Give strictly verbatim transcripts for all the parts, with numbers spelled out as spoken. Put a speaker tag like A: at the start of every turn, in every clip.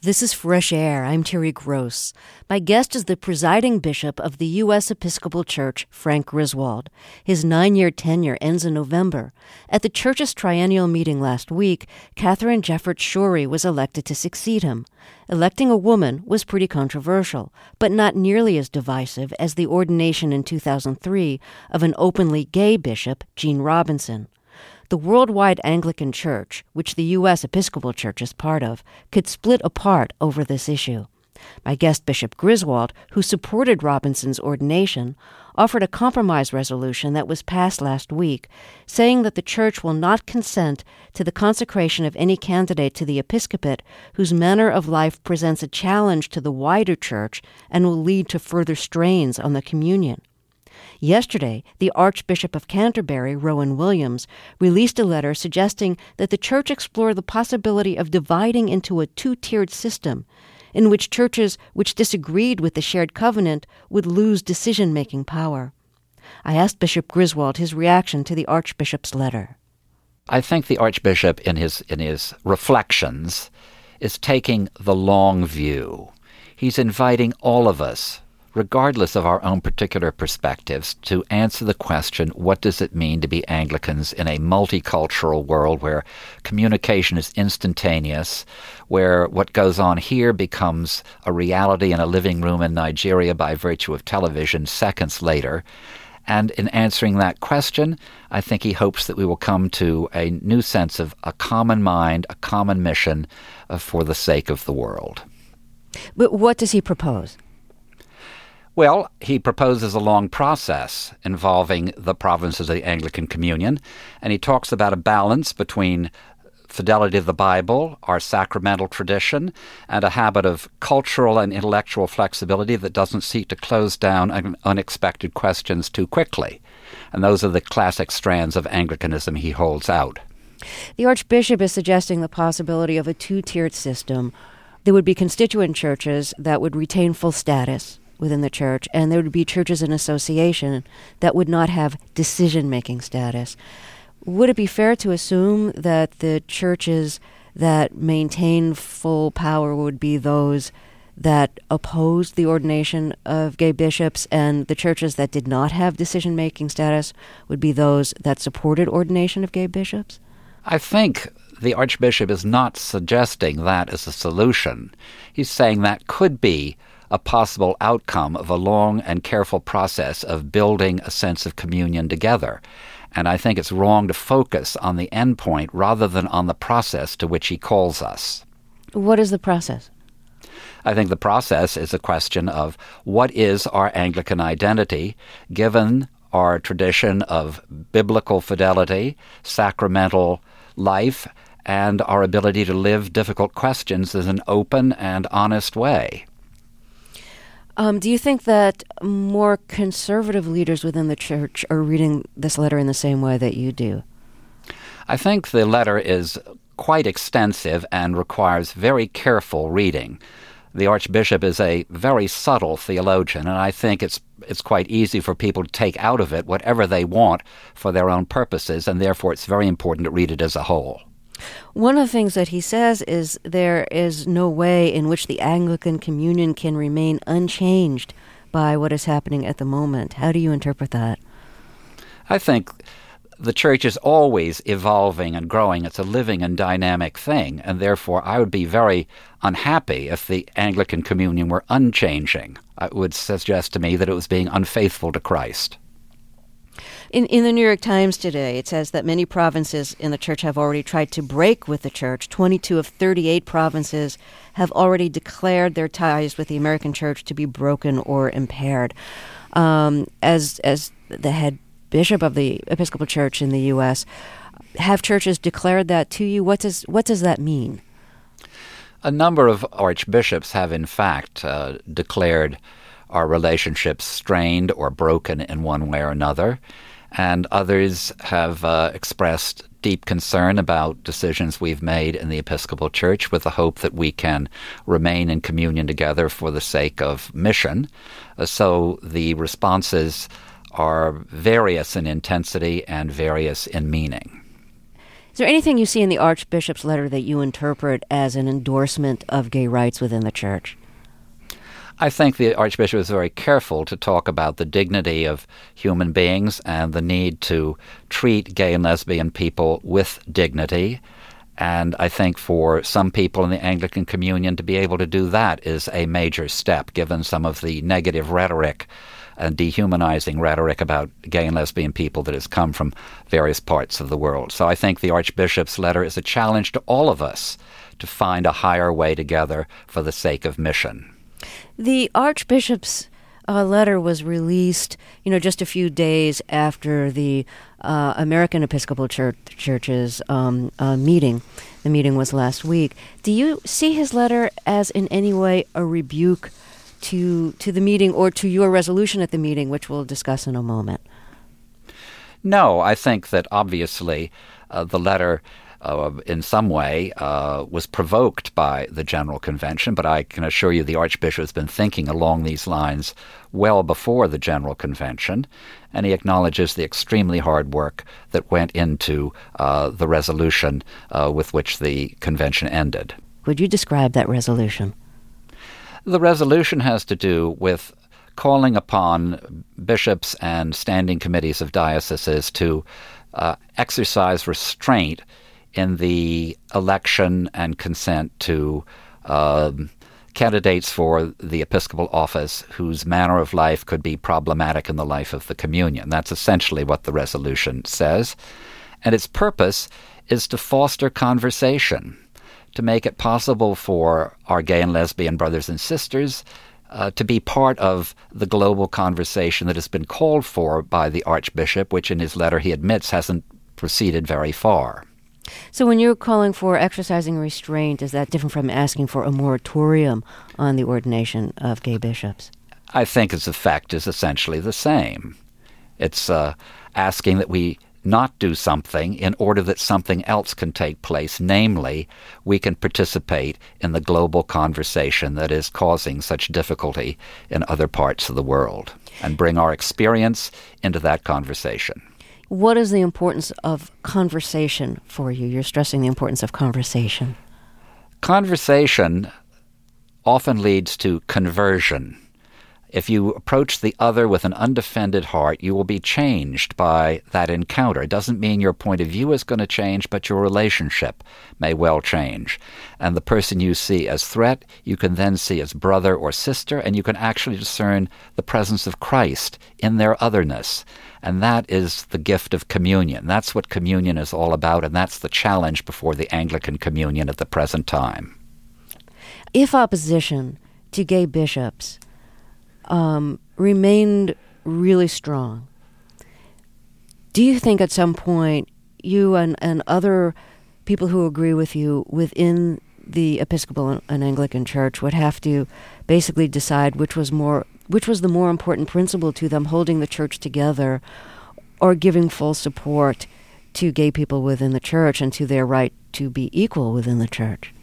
A: This is Fresh Air. I'm Terry Gross. My guest is the presiding bishop of the U S Episcopal Church, Frank Griswold. His nine-year tenure ends in November. At the church's triennial meeting last week, Catherine Jefferts Schori was elected to succeed him. Electing a woman was pretty controversial, but not nearly as divisive as the ordination in two thousand three of an openly gay bishop, Gene Robinson. The worldwide Anglican Church, which the U S Episcopal Church is part of, could split apart over this issue. My guest, Bishop Griswold, who supported Robinson's ordination, offered a compromise resolution that was passed last week, saying that the Church will not consent to the consecration of any candidate to the episcopate whose manner of life presents a challenge to the wider Church and will lead to further strains on the communion. Yesterday, the Archbishop of Canterbury, Rowan Williams, released a letter suggesting that the Church explore the possibility of dividing into a two-tiered system in which churches which disagreed with the shared covenant would lose decision-making power. I asked Bishop Griswold his reaction to the Archbishop's letter.
B: I think the Archbishop, in his in his reflections, is taking the long view. He's inviting all of us, regardless of our own particular perspectives, to answer the question, what does it mean to be Anglicans in a multicultural world where communication is instantaneous, where what goes on here becomes a reality in a living room in Nigeria by virtue of television seconds later. And in answering that question, I think he hopes that we will come to a new sense of a common mind, a common mission uh, for the sake of the world.
A: But what does he propose?
B: Well, he proposes a long process involving the provinces of the Anglican Communion, and he talks about a balance between fidelity to the Bible, our sacramental tradition, and a habit of cultural and intellectual flexibility that doesn't seek to close down un- unexpected questions too quickly. And those are the classic strands of Anglicanism he holds out.
A: The Archbishop is suggesting the possibility of a two-tiered system. There would be constituent churches that would retain full status within the church, and there would be churches in association that would not have decision-making status. Would it be fair to assume that the churches that maintain full power would be those that opposed the ordination of gay bishops, and the churches that did not have decision-making status would be those that supported ordination of gay bishops?
B: I think the Archbishop is not suggesting that as a solution. He's saying that could be a possible outcome of a long and careful process of building a sense of communion together. And I think it's wrong to focus on the end point rather than on the process to which he calls us.
A: What is the process?
B: I think the process is a question of what is our Anglican identity, given our tradition of biblical fidelity, sacramental life, and our ability to live difficult questions in an open and honest way.
A: Um, do you think that more conservative leaders within the church are reading this letter in the same way that you do?
B: I think the letter is quite extensive and requires very careful reading. The Archbishop is a very subtle theologian, and I think it's it's quite easy for people to take out of it whatever they want for their own purposes, and therefore it's very important to read it as a whole.
A: One of the things that he says is there is no way in which the Anglican Communion can remain unchanged by what is happening at the moment. How do you interpret that?
B: I think the Church is always evolving and growing. It's a living and dynamic thing, and therefore I would be very unhappy if the Anglican Communion were unchanging. It would suggest to me that it was being unfaithful to Christ.
A: In, in the New York Times today, it says that many provinces in the church have already tried to break with the church. twenty-two of thirty-eight provinces have already declared their ties with the American church to be broken or impaired. Um, as as the head bishop of the Episcopal Church in the U S, have churches declared that to you? What does what does that mean?
B: A number of archbishops have, in fact, uh, declared our relationships strained or broken in one way or another. And others have uh, expressed deep concern about decisions we've made in the Episcopal Church with the hope that we can remain in communion together for the sake of mission. Uh, so the responses are various in intensity and various in meaning.
A: Is there anything you see in the Archbishop's letter that you interpret as an endorsement of gay rights within the Church?
B: I think the Archbishop is very careful to talk about the dignity of human beings and the need to treat gay and lesbian people with dignity. And I think for some people in the Anglican Communion to be able to do that is a major step, given some of the negative rhetoric and dehumanizing rhetoric about gay and lesbian people that has come from various parts of the world. So I think the Archbishop's letter is a challenge to all of us to find a higher way together for the sake of mission.
A: The Archbishop's uh, letter was released, you know, just a few days after the uh, American Episcopal Church, Church's um, uh, meeting. The meeting was last week. Do you see his letter as in any way a rebuke to to the meeting or to your resolution at the meeting, which we'll discuss in a moment?
B: No, I think that obviously uh, the letter Uh, in some way, uh, was provoked by the General Convention, but I can assure you the Archbishop has been thinking along these lines well before the General Convention, and he acknowledges the extremely hard work that went into uh, the resolution uh, with which the convention ended.
A: Would you describe that resolution?
B: The resolution has to do with calling upon bishops and standing committees of dioceses to uh, exercise restraint in the election and consent to uh, candidates for the episcopal office whose manner of life could be problematic in the life of the communion. That's essentially what the resolution says. And its purpose is to foster conversation, to make it possible for our gay and lesbian brothers and sisters uh, to be part of the global conversation that has been called for by the Archbishop, which in his letter he admits hasn't proceeded very far.
A: So when you're calling for exercising restraint, is that different from asking for a moratorium on the ordination of gay bishops?
B: I think its effect is essentially the same. It's uh, asking that we not do something in order that something else can take place, namely, we can participate in the global conversation that is causing such difficulty in other parts of the world, and bring our experience into that conversation.
A: What is the importance of conversation for you? You're stressing the importance of conversation.
B: Conversation often leads to conversion. If you approach the other with an undefended heart, you will be changed by that encounter. It doesn't mean your point of view is going to change, but your relationship may well change. And the person you see as threat, you can then see as brother or sister, and you can actually discern the presence of Christ in their otherness. And that is the gift of communion. That's what communion is all about, and that's the challenge before the Anglican Communion at the present time.
A: If opposition to gay bishops um, remained really strong, do you think at some point you and, and other people who agree with you within the Episcopal and Anglican Church would have to basically decide which was more which was the more important principle to them, holding the church together or giving full support to gay people within the church and to their right to be equal within the church?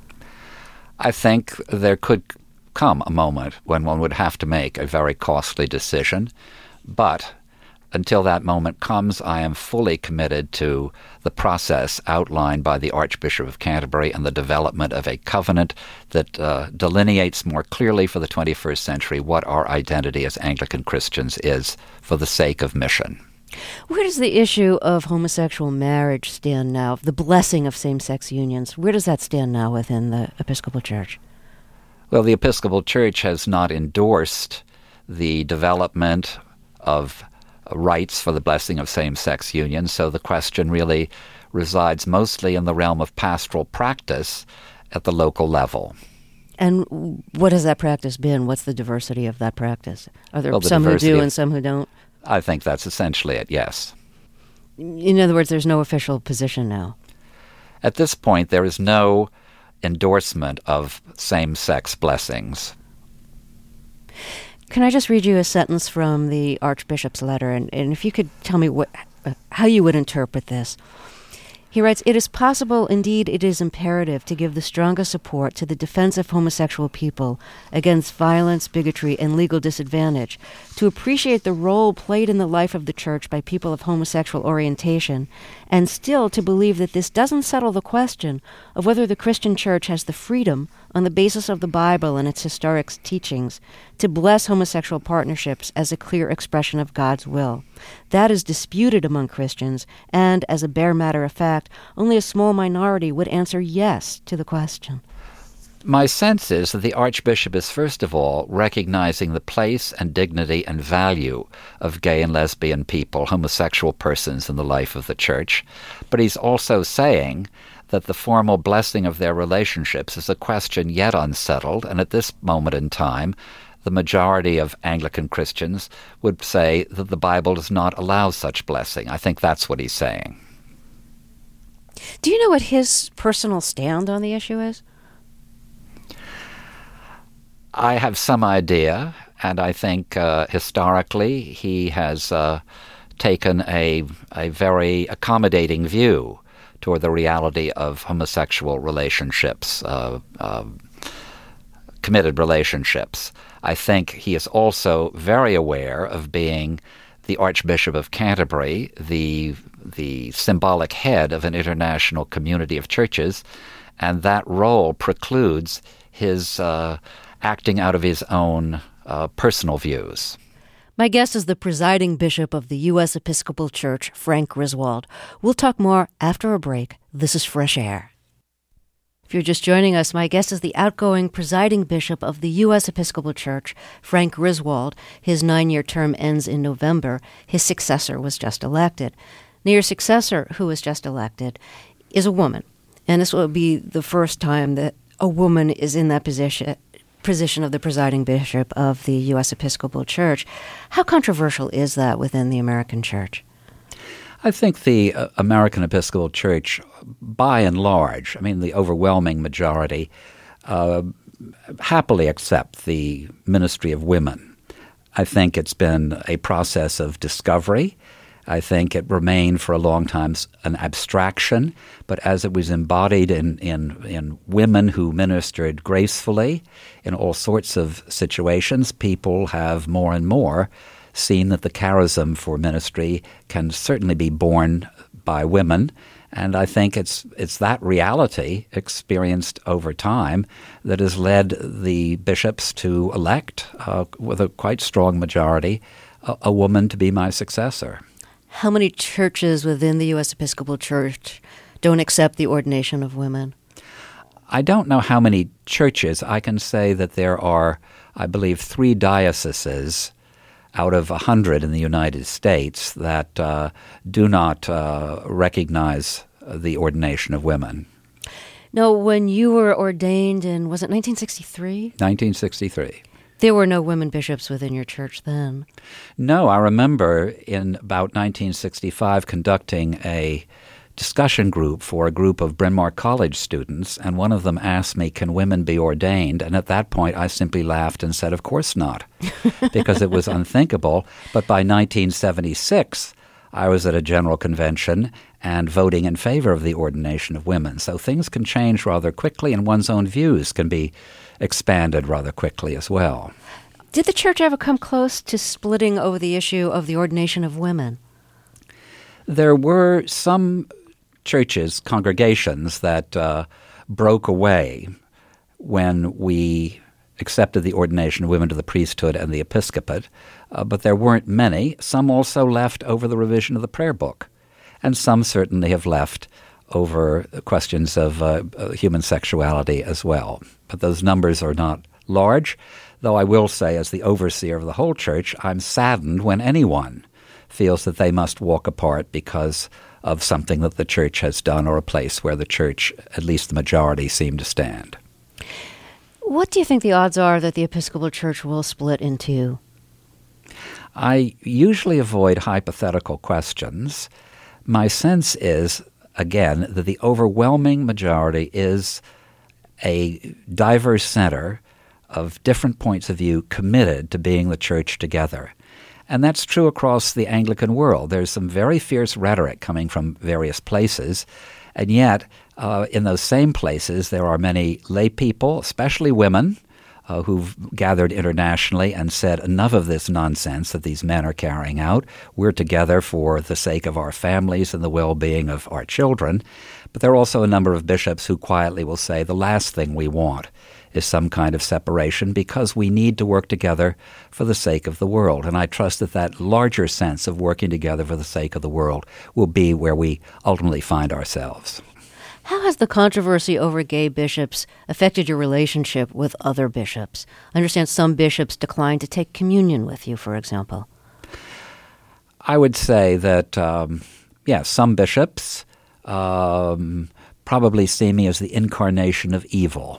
B: I think there could come a moment when one would have to make a very costly decision, but until that moment comes, I am fully committed to the process outlined by the Archbishop of Canterbury and the development of a covenant that uh, delineates more clearly for the twenty-first century what our identity as Anglican Christians is for the sake of mission.
A: Where does the issue of homosexual marriage stand now, the blessing of same-sex unions? Where does that stand now within the Episcopal Church?
B: Well, the Episcopal Church has not endorsed the development of rights for the blessing of same-sex unions, so the question really resides mostly in the realm of pastoral practice at the local level.
A: And what has that practice been? What's the diversity of that practice? Are there
B: well, the
A: some who do
B: of,
A: and some who don't?
B: I think that's essentially it, yes.
A: In other words, there's no official position now.
B: At this point, there is no endorsement of same-sex blessings.
A: Can I just read you a sentence from the Archbishop's letter, and, and if you could tell me what, how you would interpret this. He writes, "It is possible, indeed it is imperative, to give the strongest support to the defense of homosexual people against violence, bigotry, and legal disadvantage, to appreciate the role played in the life of the church by people of homosexual orientation, and still to believe that this doesn't settle the question of whether the Christian church has the freedom, on the basis of the Bible and its historic teachings, to bless homosexual partnerships as a clear expression of God's will. That is disputed among Christians, and, as a bare matter of fact, only a small minority would answer yes to the question."
B: My sense is that the Archbishop is, first of all, recognizing the place and dignity and value of gay and lesbian people, homosexual persons in the life of the Church, but he's also saying that the formal blessing of their relationships is a question yet unsettled, and at this moment in time, the majority of Anglican Christians would say that the Bible does not allow such blessing. I think that's what he's saying.
A: Do you know what his personal stand on the issue is?
B: I have some idea, and I think uh, historically he has uh, taken a, a very accommodating view toward the reality of homosexual relationships, uh, uh, committed relationships. I think he is also very aware of being the Archbishop of Canterbury, the the symbolic head of an international community of churches, and that role precludes his uh, acting out of his own uh, personal views.
A: My guest is the presiding bishop of the U S Episcopal Church, Frank Griswold. We'll talk more after a break. This is Fresh Air. If you're just joining us, my guest is the outgoing presiding bishop of the U S Episcopal Church, Frank Griswold. His nine-year term ends in November. His successor was just elected. Now, your successor, who was just elected, is a woman. And this will be the first time that a woman is in that position position of the presiding bishop of the U S Episcopal Church. How controversial is that within the American Church?
B: I think the uh, American Episcopal Church, by and large, I mean the overwhelming majority, uh, happily accept the ministry of women. I think it's been a process of discovery. I think it remained for a long time an abstraction, but as it was embodied in, in, in women who ministered gracefully in all sorts of situations, people have more and more seen that the charism for ministry can certainly be borne by women. And I think it's it's that reality experienced over time that has led the bishops to elect, uh, with a quite strong majority, a, a woman to be my successor.
A: How many churches within the U S Episcopal Church don't accept the ordination of women?
B: I don't know how many churches. I can say that there are, I believe, three dioceses out of a hundred in the United States that uh, do not uh, recognize the ordination of women.
A: Now, when you were ordained in, was it nineteen sixty-three?
B: nineteen sixty-three.
A: There were no women bishops within your church then.
B: No, I remember in about nineteen sixty-five conducting a discussion group for a group of Bryn Mawr College students, and one of them asked me, "Can women be ordained?" And at that point, I simply laughed and said, "Of course not," because it was unthinkable. But by nineteen seventy-six, I was at a general convention and voting in favor of the ordination of women. So things can change rather quickly, and one's own views can be expanded rather quickly as well.
A: Did the church ever come close to splitting over the issue of the ordination of women?
B: There were some churches, congregations, that uh, broke away when we accepted the ordination of women to the priesthood and the episcopate, uh, but there weren't many. Some also left over the revision of the prayer book, and some certainly have left over questions of uh, human sexuality as well. But those numbers are not large, though I will say, as the overseer of the whole church, I'm saddened when anyone feels that they must walk apart because of something that the church has done or a place where the church, at least the majority, seem to stand.
A: What do you think the odds are that the Episcopal Church will split in two?
B: I usually avoid hypothetical questions. My sense is, again, that the overwhelming majority is a diverse center of different points of view committed to being the church together. And that's true across the Anglican world. There's some very fierce rhetoric coming from various places, And yet, uh, in those same places, there are many lay people, especially women, uh, who've gathered internationally and said, enough of this nonsense that these men are carrying out. We're together for the sake of our families and the well-being of our children. But there are also a number of bishops who quietly will say the last thing we want is some kind of separation, because we need to work together for the sake of the world. And I trust that that larger sense of working together for the sake of the world will be where we ultimately find ourselves.
A: How has the controversy over gay bishops affected your relationship with other bishops? I understand some bishops declined to take communion with you, for example.
B: I would say that, um, yeah, some bishops um, probably see me as the incarnation of evil.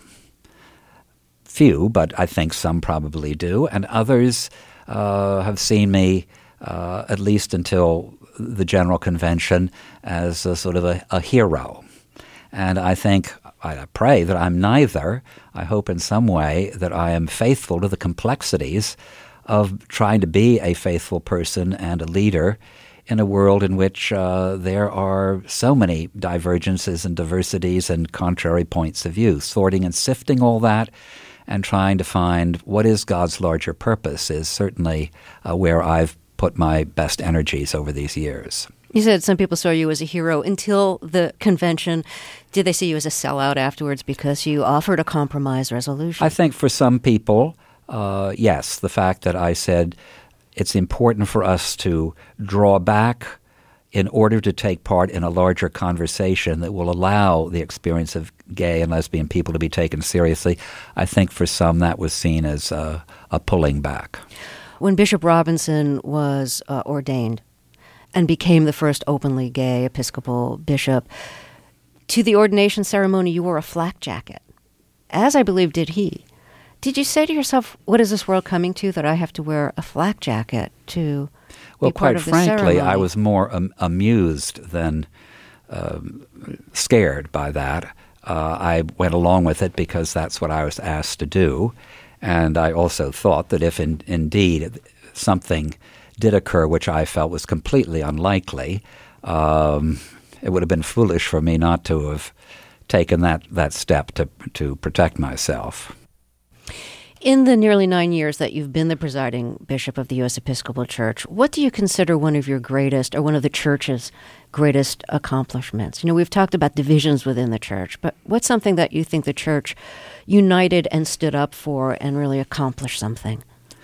B: Few, but I think some probably do, and others uh, have seen me, uh, at least until the General Convention, as a sort of a, a hero. And I think, I pray that I'm neither. I hope in some way that I am faithful to the complexities of trying to be a faithful person and a leader in a world in which uh, there are so many divergences and diversities and contrary points of view. Sorting and sifting all that and trying to find what is God's larger purpose is certainly uh, where I've put my best energies over these years.
A: You said some people saw you as a hero until the convention. Did they see you as a sellout afterwards because you offered a compromise resolution?
B: I think for some people, uh, yes, the fact that I said it's important for us to draw back in order to take part in a larger conversation that will allow the experience of gay and lesbian people to be taken seriously, I think for some that was seen as uh, a pulling back.
A: When Bishop Robinson was uh, ordained and became the first openly gay Episcopal bishop, to the ordination ceremony you wore a flak jacket, as I believe did he. Did you say to yourself, what is this world coming to, that I have to wear a flak jacket to
B: Well,
A: be part
B: quite
A: of the
B: frankly,
A: ceremony?
B: I was more um, amused than um, scared by that. Uh, I went along with it because that's what I was asked to do. And I also thought that if in, indeed something did occur which I felt was completely unlikely, um, it would have been foolish for me not to have taken that, that step to to protect myself.
A: In the nearly nine years that you've been the presiding bishop of the U S Episcopal Church, what do you consider one of your greatest, or one of the church's greatest accomplishments? You know, we've talked about divisions within the church, but what's something that you think the church united and stood up for and really accomplished something?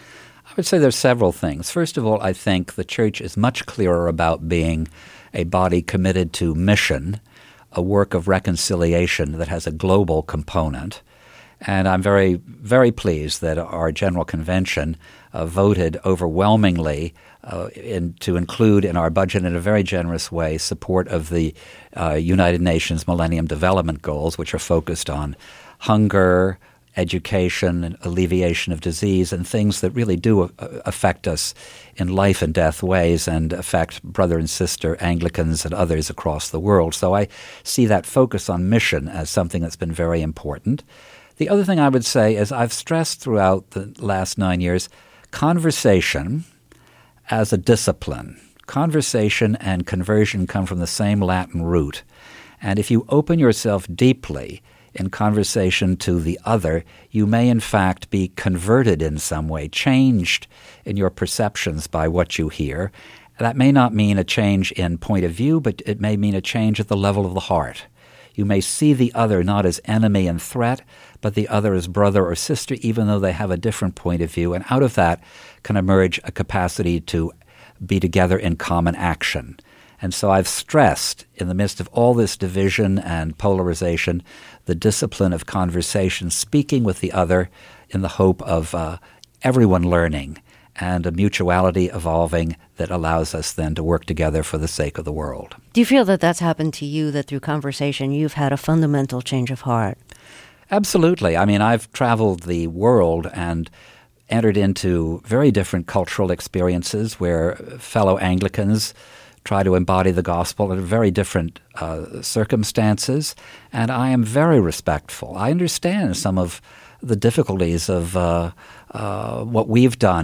B: I would say there's several things. First of all, I think the church is much clearer about being a body committed to mission, a work of reconciliation that has a global component. And I'm very, very pleased that our General Convention uh, voted overwhelmingly uh, in, to include in our budget in a very generous way support of the uh, United Nations Millennium Development Goals, which are focused on hunger, education, and alleviation of disease, and things that really do uh, affect us in life and death ways and affect brother and sister Anglicans and others across the world. So I see that focus on mission as something that's been very important. The other thing I would say is I've stressed throughout the last nine years conversation as a discipline. Conversation and conversion come from the same Latin root. And if you open yourself deeply in conversation to the other, you may in fact be converted in some way, changed in your perceptions by what you hear. That may not mean a change in point of view, but it may mean a change at the level of the heart. You may see the other not as enemy and threat, but the other as brother or sister, even though they have a different point of view. And out of that can emerge a capacity to be together in common action. And so I've stressed, in the midst of all this division and polarization, the discipline of conversation, speaking with the other in the hope of uh, everyone learning and a mutuality evolving that allows us then to work together for the sake of the world.
A: Do you feel that that's happened to you, that through conversation you've had a fundamental change of heart?
B: Absolutely. I mean, I've traveled the world and entered into very different cultural experiences where fellow Anglicans try to embody the gospel in very different uh, circumstances, and I am very respectful. I understand some of the difficulties of uh, uh, what we've done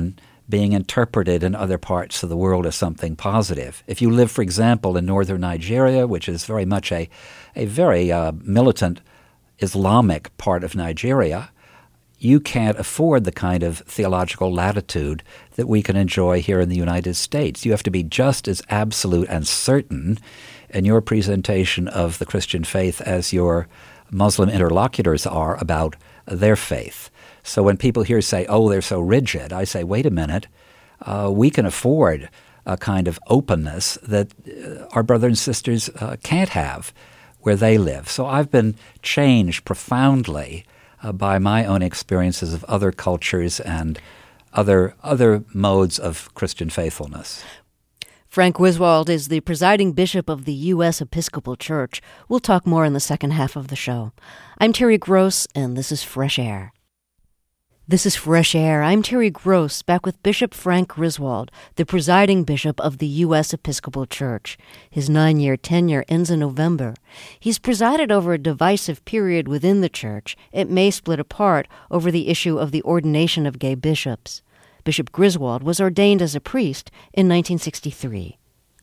B: being interpreted in other parts of the world as something positive. If you live, for example, in northern Nigeria, which is very much a, a very uh, militant Islamic part of Nigeria, you can't afford the kind of theological latitude that we can enjoy here in the United States. You have to be just as absolute and certain in your presentation of the Christian faith as your Muslim interlocutors are about their faith. So when people here say, oh, they're so rigid, I say, wait a minute, uh, we can afford a kind of openness that uh, our brothers and sisters uh, can't have where they live. So I've been changed profoundly uh, by my own experiences of other cultures and other other modes of Christian faithfulness.
A: Frank Griswold is the presiding bishop of the U S Episcopal Church. We'll talk more in the second half of the show. I'm Terry Gross, and this is Fresh Air. This is Fresh Air. I'm Terry Gross, back with Bishop Frank Griswold, the presiding bishop of the U S Episcopal Church. His nine-year tenure ends in November. He's presided over a divisive period within the church. It may split apart over the issue of the ordination of gay bishops. Bishop Griswold was ordained as a priest in nineteen sixty-three.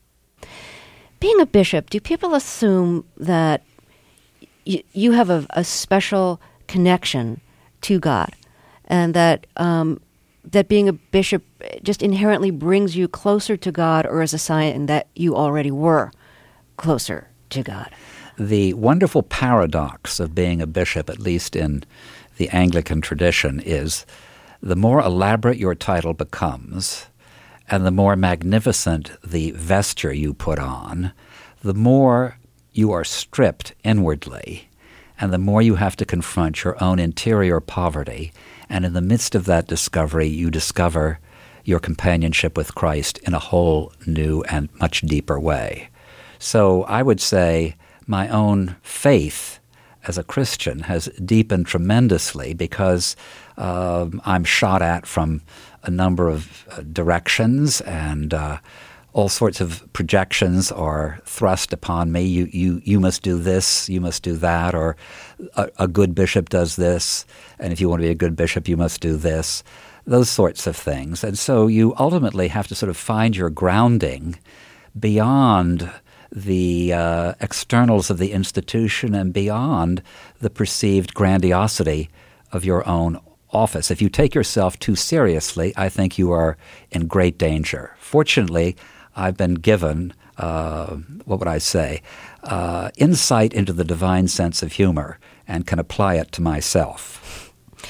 A: Being a bishop, do people assume that y- you have a, a special connection to God, and that um, that being a bishop just inherently brings you closer to God, or is a sign that you already were closer to God?
B: The wonderful paradox of being a bishop, at least in the Anglican tradition, is the more elaborate your title becomes and the more magnificent the vesture you put on, the more you are stripped inwardly, and the more you have to confront your own interior poverty. And in the midst of that discovery, you discover your companionship with Christ in a whole new and much deeper way. So I would say my own faith as a Christian has deepened tremendously because uh, I'm shot at from a number of uh, directions, and uh, all sorts of projections are thrust upon me. You, you, you must do this, you must do that, or a, a good bishop does this, and if you want to be a good bishop, you must do this, those sorts of things. And so you ultimately have to sort of find your grounding beyond the uh, externals of the institution and beyond the perceived grandiosity of your own office. If you take yourself too seriously, I think you are in great danger. Fortunately, I've been given, uh, what would I say, uh, insight into the divine sense of humor and can apply it to myself.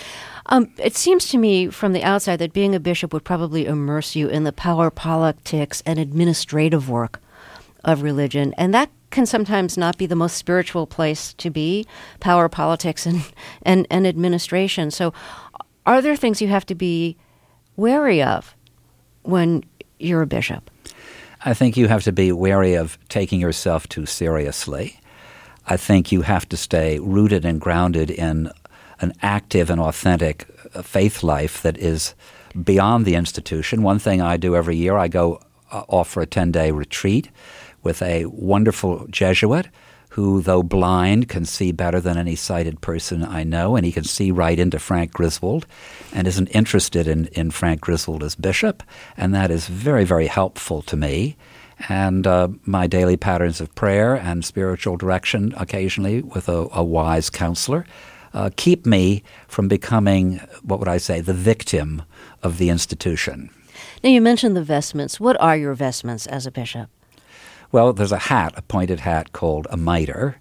A: Um, it seems to me from the outside that being a bishop would probably immerse you in the power politics and administrative work of religion, and that can sometimes not be the most spiritual place to be, power politics and, and, and administration. So are there things you have to be wary of when you're a bishop?
B: I think you have to be wary of taking yourself too seriously. I think you have to stay rooted and grounded in an active and authentic faith life that is beyond the institution. One thing I do every year, I go uh, off for a ten-day retreat with a wonderful Jesuit who, though blind, can see better than any sighted person I know, and he can see right into Frank Griswold and isn't interested in, in Frank Griswold as bishop, and that is very, very helpful to me. And uh, my daily patterns of prayer and spiritual direction, occasionally with a, a wise counselor, uh, keep me from becoming, what would I say, the victim of the institution.
A: Now, you mentioned the vestments. What are your vestments as a bishop?
B: Well, there's a hat, a pointed hat called a mitre,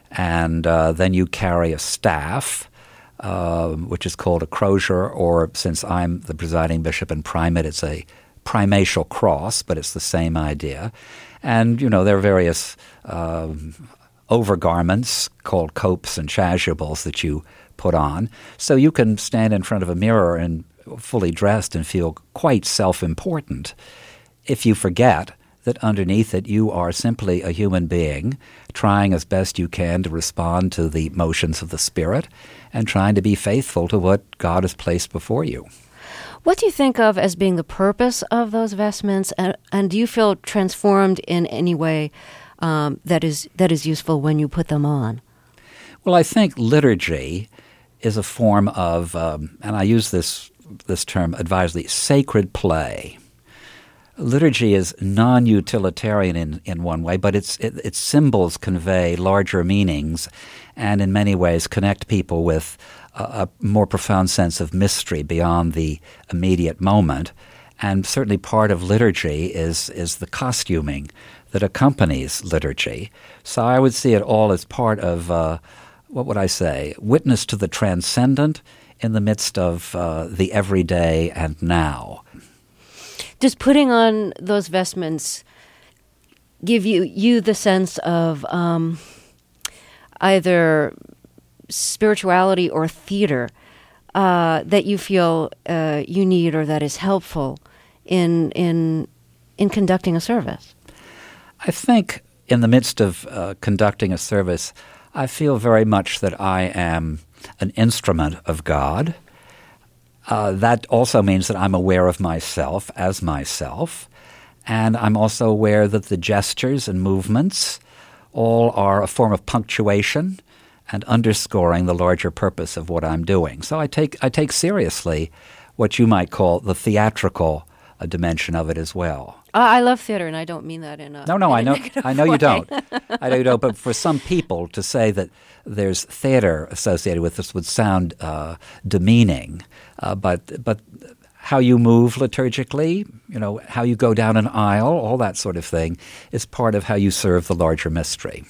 B: and uh, then you carry a staff, uh, which is called a crozier, or since I'm the presiding bishop and primate, it's a primatial cross, but it's the same idea. And, you know, there are various uh, overgarments called copes and chasubles that you put on. So you can stand in front of a mirror and fully dressed and feel quite self-important if you forget that underneath it you are simply a human being trying as best you can to respond to the motions of the Spirit and trying to be faithful to what God has placed before you.
A: What do you think of as being the purpose of those vestments, and, and do you feel transformed in any way um, that is that is useful when you put them on?
B: Well, I think liturgy is a form of, um, and I use this this term advisedly, sacred play. Liturgy is non-utilitarian in, in one way, but its it, its symbols convey larger meanings and in many ways connect people with a, a more profound sense of mystery beyond the immediate moment. And certainly part of liturgy is is the costuming that accompanies liturgy. So I would see it all as part of, uh, what would I say, witness to the transcendent in the midst of uh, the everyday and now.
A: Does putting on those vestments give you, you the sense of um, either spirituality or theater uh, that you feel uh, you need or that is helpful in in in conducting a service?
B: I think in the midst of uh, conducting a service, I feel very much that I am an instrument of God. Uh, that also means that I'm aware of myself as myself, and I'm also aware that the gestures and movements all are a form of punctuation and underscoring the larger purpose of what I'm doing. So I take I take seriously what you might call the theatrical uh, dimension of it as well.
A: Uh, I love theater, and I don't mean that in a
B: no, no.
A: in
B: I
A: a
B: know,
A: negative
B: I know
A: way.
B: you don't. I know you don't. But for some people, to say that there's theater associated with this would sound uh, demeaning. Uh, but but how you move liturgically, you know, how you go down an aisle, all that sort of thing, is part of how you serve the larger mystery.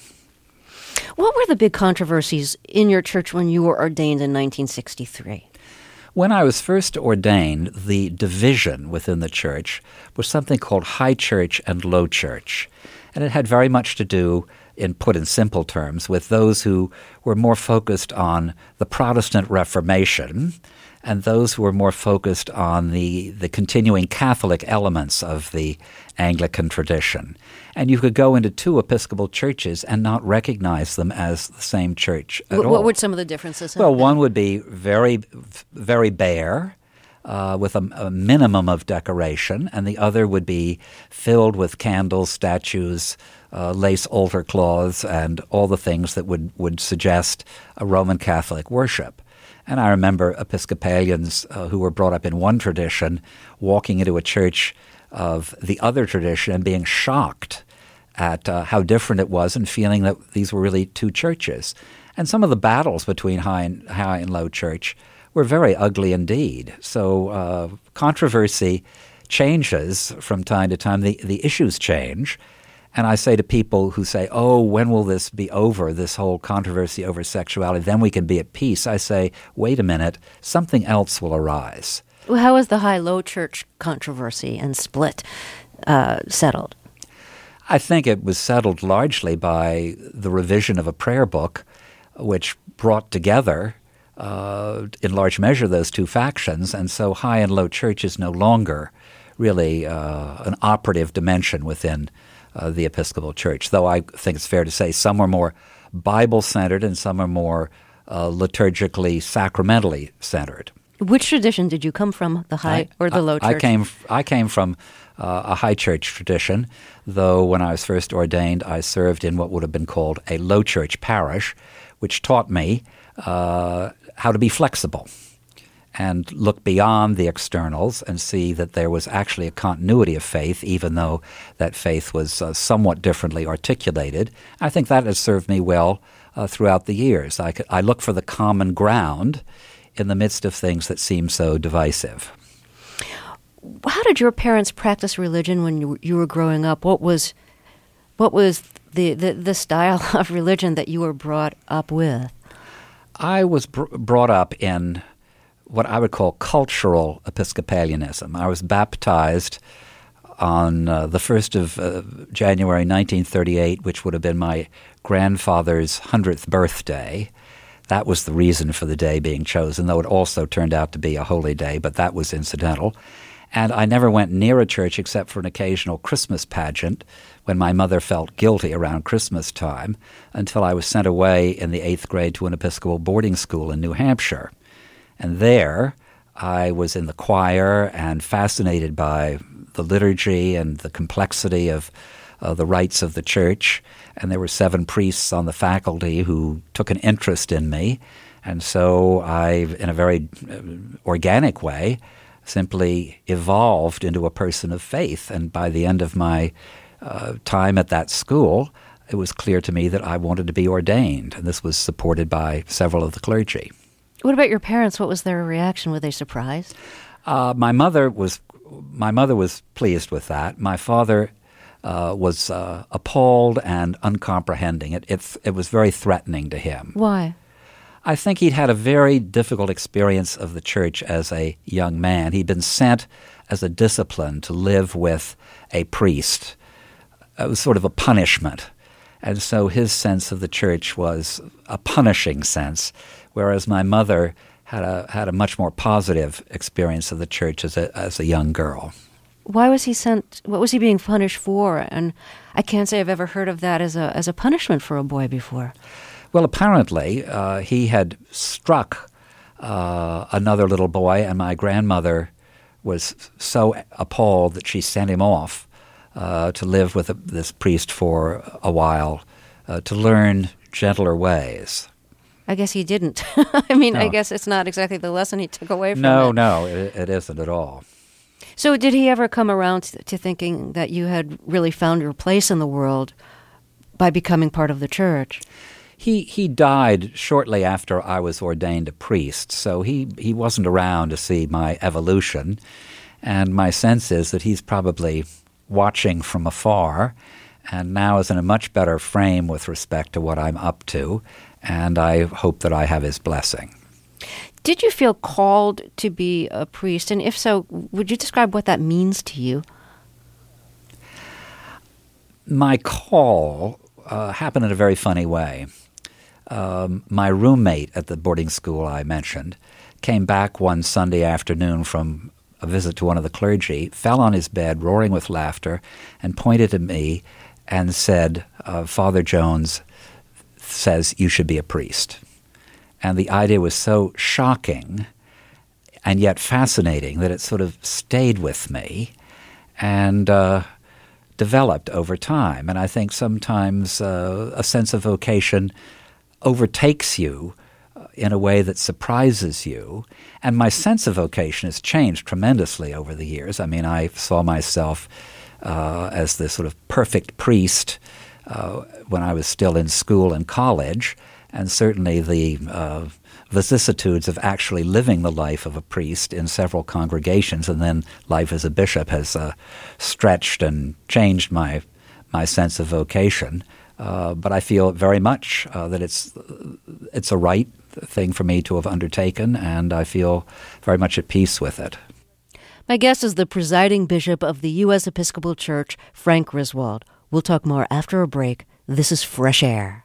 A: What were the big controversies in your church when you were ordained in nineteen sixty-three?
B: When I was first ordained, the division within the church was something called high church and low church. And it had very much to do, in put in simple terms, with those who were more focused on the Protestant Reformation and those who were more focused on the, the continuing Catholic elements of the Anglican tradition. And you could go into two Episcopal churches and not recognize them as the same church at
A: What,
B: all.
A: what would some of the differences have
B: Well,
A: been?
B: one would be very, very bare, uh, with a, a minimum of decoration, and the other would be filled with candles, statues, uh, lace altar cloths, and all the things that would, would suggest a Roman Catholic worship. And I remember Episcopalians uh, who were brought up in one tradition walking into a church of the other tradition and being shocked at uh, how different it was and feeling that these were really two churches. And some of the battles between high and, high and low church were very ugly indeed. So uh, controversy changes from time to time. The, the issues change. And I say to people who say, oh, when will this be over, this whole controversy over sexuality, then we can be at peace. I say, wait a minute, something else will arise.
A: Well, how was the high-low church controversy and split uh, settled?
B: I think it was settled largely by the revision of a prayer book, which brought together, uh, in large measure, those two factions. And so high and low church is no longer really uh, an operative dimension within Uh, the Episcopal Church, though I think it's fair to say some are more Bible-centered and some are more uh, liturgically, sacramentally centered.
A: Which tradition did you come from, the high
B: I,
A: or the low
B: I,
A: church?
B: I came, I came from uh, a high church tradition, though when I was first ordained, I served in what would have been called a low church parish, which taught me uh, how to be flexible and look beyond the externals and see that there was actually a continuity of faith, even though that faith was uh, somewhat differently articulated. I think that has served me well uh, throughout the years. I, could, I look for the common ground in the midst of things that seem so divisive.
A: How did your parents practice religion when you, you were growing up? What was what was the, the, the style of religion that you were brought up with?
B: I was br- brought up in what I would call cultural Episcopalianism. I was baptized on uh, the first of uh, January nineteen thirty-eight, which would have been my grandfather's hundredth birthday. That was the reason for the day being chosen, though it also turned out to be a holy day, but that was incidental. And I never went near a church except for an occasional Christmas pageant when my mother felt guilty around Christmas time, until I was sent away in the eighth grade to an Episcopal boarding school in New Hampshire. And there I was in the choir and fascinated by the liturgy and the complexity of uh, the rites of the church. And there were seven priests on the faculty who took an interest in me. And so I, in a very organic way, simply evolved into a person of faith. And by the end of my uh, time at that school, it was clear to me that I wanted to be ordained. And this was supported by several of the clergy.
A: What about your parents? What was their reaction? Were they surprised?
B: Uh, my mother was my mother was pleased with that. My father uh, was uh, appalled and uncomprehending. It, it it was very threatening to him.
A: Why?
B: I think he'd had a very difficult experience of the church as a young man. He'd been sent as a discipline to live with a priest. It was sort of a punishment. And so his sense of the church was a punishing sense, whereas my mother had a had a much more positive experience of the church as a as a young girl.
A: Why was he sent? What was he being punished for? And I can't say I've ever heard of that as a as a punishment for a boy before.
B: Well, apparently uh, he had struck uh, another little boy, and my grandmother was so appalled that she sent him off uh, to live with a, this priest for a while uh, to learn gentler ways.
A: I guess he didn't. I mean,
B: No.
A: I guess it's not exactly the lesson he took away from
B: No,
A: it.
B: no, it, it isn't at all.
A: So did he ever come around to, to thinking that you had really found your place in the world by becoming part of the church?
B: He he died shortly after I was ordained a priest, so he, he wasn't around to see my evolution. And my sense is that he's probably watching from afar and now is in a much better frame with respect to what I'm up to, and I hope that I have his blessing.
A: Did you feel called to be a priest? And if so, would you describe what that means to you?
B: My call uh, happened in a very funny way. Um, my roommate at the boarding school I mentioned came back one Sunday afternoon from a visit to one of the clergy, fell on his bed roaring with laughter, and pointed at me and said, uh, Father Jones says you should be a priest. And the idea was so shocking and yet fascinating that it sort of stayed with me and uh, developed over time. And I think sometimes uh, a sense of vocation overtakes you in a way that surprises you. And my sense of vocation has changed tremendously over the years. I mean, I saw myself uh, as the sort of perfect priest uh, when I was still in school and college, and certainly the uh, vicissitudes of actually living the life of a priest in several congregations, and then life as a bishop has uh, stretched and changed my my sense of vocation. Uh, but I feel very much uh, that it's it's a right thing for me to have undertaken, and I feel very much at peace with it.
A: My guest is the presiding bishop of the U S Episcopal Church, Frank Griswold. We'll talk more after a break. This is Fresh Air.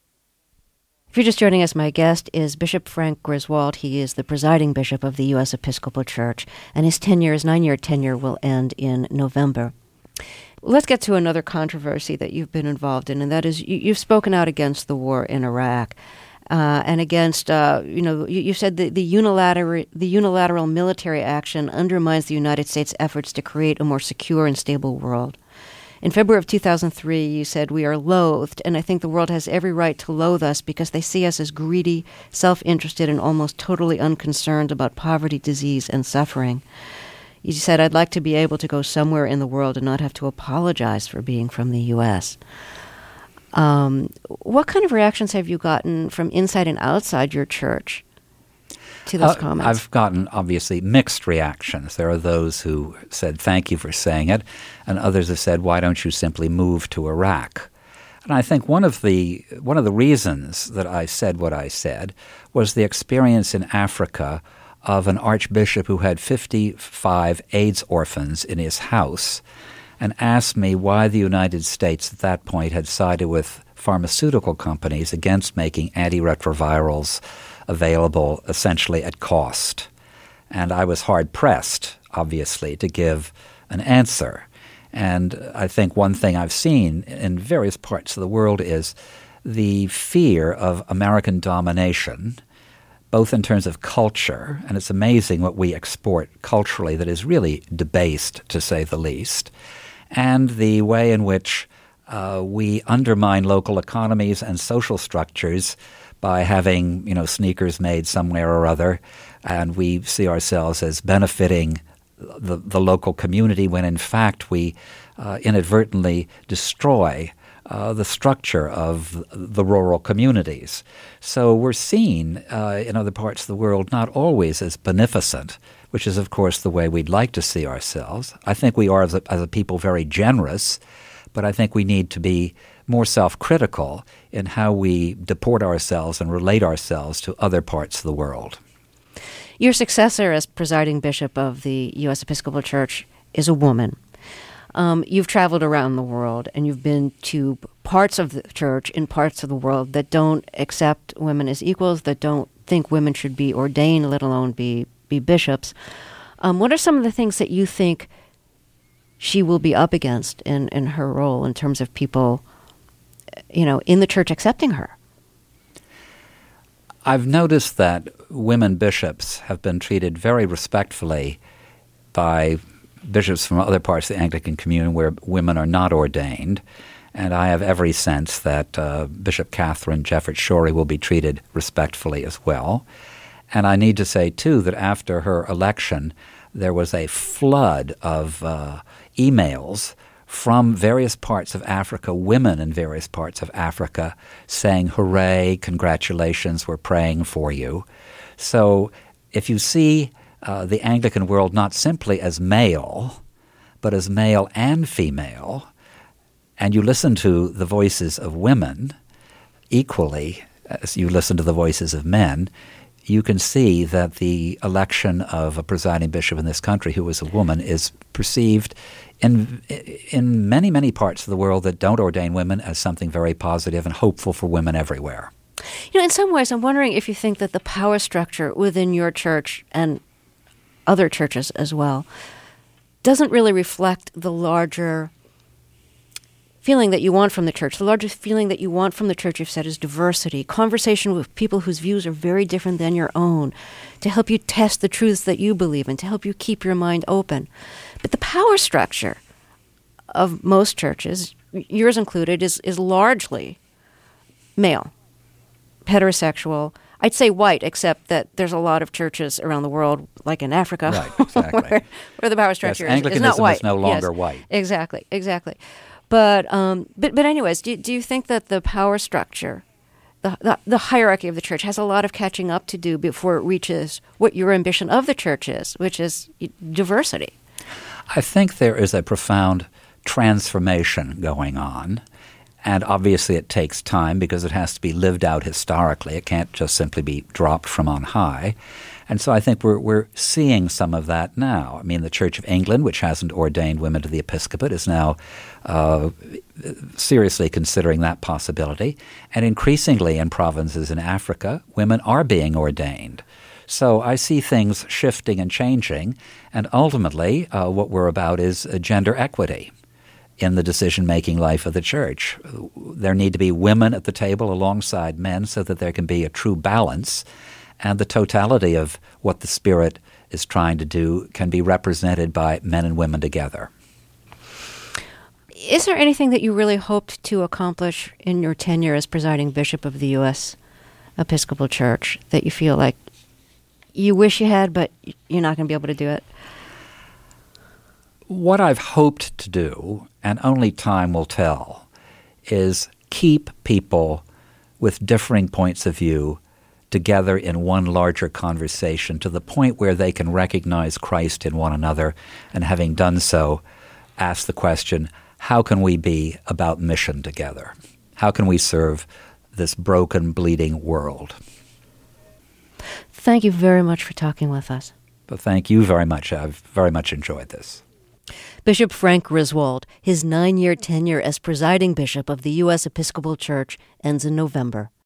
A: If you're just joining us, my guest is Bishop Frank Griswold. He is the presiding bishop of the U S Episcopal Church, and his tenure, his nine-year tenure, will end in November. Let's get to another controversy that you've been involved in, and that is you, you've spoken out against the war in Iraq uh, and against, uh, you know, you, you said that the unilateral, the unilateral military action undermines the United States' efforts to create a more secure and stable world. In February of two thousand three, you said, we are loathed, and I think the world has every right to loathe us because they see us as greedy, self-interested, and almost totally unconcerned about poverty, disease, and suffering. You said, I'd like to be able to go somewhere in the world and not have to apologize for being from the U S Um, what kind of reactions have you gotten from inside and outside your church to those
B: uh,
A: comments?
B: I've gotten, obviously, mixed reactions. There are those who said, thank you for saying it, and others have said, why don't you simply move to Iraq? And I think one of the one of the reasons that I said what I said was the experience in Africa of an archbishop who had fifty-five AIDS orphans in his house, and asked me why the United States at that point had sided with pharmaceutical companies against making antiretrovirals available essentially at cost. And I was hard-pressed, obviously, to give an answer. And I think one thing I've seen in various parts of the world is the fear of American domination, both in terms of culture, and it's amazing what we export culturally that is really debased, to say the least, and the way in which uh, we undermine local economies and social structures by having, you know, sneakers made somewhere or other, and we see ourselves as benefiting the, the local community when in fact we uh, inadvertently destroy uh, the structure of the rural communities. So we're seen uh, in other parts of the world not always as beneficent, which is, of course, the way we'd like to see ourselves. I think we are, as a, as a people, very generous, but I think we need to be more self-critical in how we deport ourselves and relate ourselves to other parts of the world.
A: Your successor as presiding bishop of the U S Episcopal Church is a woman. Um, you've traveled around the world, and you've been to parts of the church in parts of the world that don't accept women as equals, that don't think women should be ordained, let alone be, be bishops. Um, what are some of the things that you think she will be up against in, in her role in terms of people, you know, in the church accepting her?
B: I've noticed that women bishops have been treated very respectfully by bishops from other parts of the Anglican Communion where women are not ordained, and I have every sense that uh, Bishop Catherine Jefferts Schori will be treated respectfully as well. And I need to say, too, that after her election, there was a flood of uh, emails from various parts of Africa, women in various parts of Africa, saying, hooray, congratulations, we're praying for you. So if you see uh, the Anglican world not simply as male, but as male and female, and you listen to the voices of women equally as you listen to the voices of men, you can see that the election of a presiding bishop in this country who is a woman is perceived in in many, many parts of the world that don't ordain women as something very positive and hopeful for women everywhere.
A: You know, in some ways, I'm wondering if you think that the power structure within your church and other churches as well doesn't really reflect the larger feeling that you want from the church. The largest feeling that you want from the church, you've said, is diversity, conversation with people whose views are very different than your own, to help you test the truths that you believe in, to help you keep your mind open. But the power structure of most churches, yours included, is, is largely male, heterosexual. I'd say white, except that there's a lot of churches around the world, like in Africa,
B: right, exactly.
A: where, where the power structure
B: yes,
A: is, is not white.
B: Anglicanism is no longer
A: yes,
B: white.
A: Exactly, exactly. But um, but but anyways, do do you think that the power structure, the, the the hierarchy of the church, has a lot of catching up to do before it reaches what your ambition of the church is, which is diversity?
B: I think there is a profound transformation going on. And obviously it takes time because it has to be lived out historically. It can't just simply be dropped from on high. And so I think we're we're seeing some of that now. I mean, the Church of England, which hasn't ordained women to the episcopate, is now uh, seriously considering that possibility. And increasingly in provinces in Africa, women are being ordained. So I see things shifting and changing. And ultimately, uh, what we're about is uh, gender equity in the decision-making life of the church. There need to be women at the table alongside men so that there can be a true balance, and the totality of what the Spirit is trying to do can be represented by men and women together.
A: Is there anything that you really hoped to accomplish in your tenure as presiding bishop of the U S Episcopal Church that you feel like you wish you had, but you're not going to be able to do it?
B: What I've hoped to do, and only time will tell, is keep people with differing points of view together in one larger conversation to the point where they can recognize Christ in one another, and having done so, ask the question, how can we be about mission together? How can we serve this broken, bleeding world?
A: Thank you very much for talking with us.
B: But thank you very much. I've very much enjoyed this.
A: Bishop Frank Griswold, his nine-year tenure as presiding bishop of the U S Episcopal Church ends in November.